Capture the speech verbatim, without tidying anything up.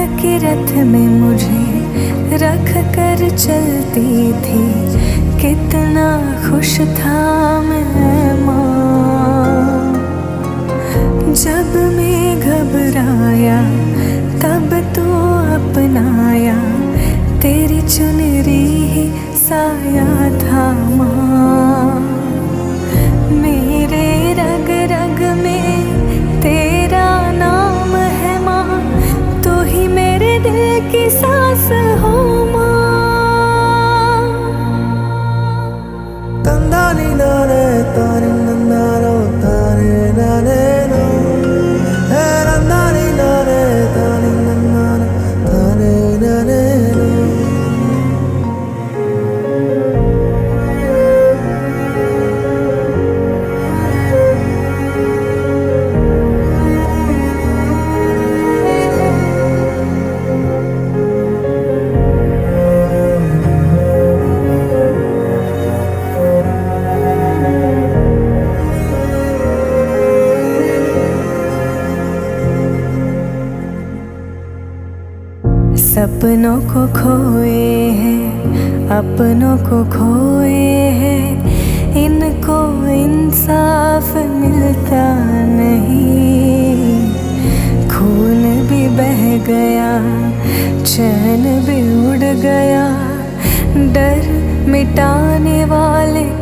के रथ में मुझे रख कर चलती थी, कितना खुश था मैं माँ। जब मैं घबराया तब तो अपनाया, तेरी चुनरी ही साया था माँ। मेरे रग रग में तेरा नाम है माँ, तू ही मेरे दिल की सांस हो माँ। तंदानी नारे तारे नंदारो तारे नारे नो, हे नंदानी नारे तारे नंदारो तारे नारे नो। सपनों को खोए हैं, अपनों को खोए हैं, इनको इंसाफ मिलता नहीं। खून भी बह गया, चैन भी उड़ गया, डर मिटाने वाले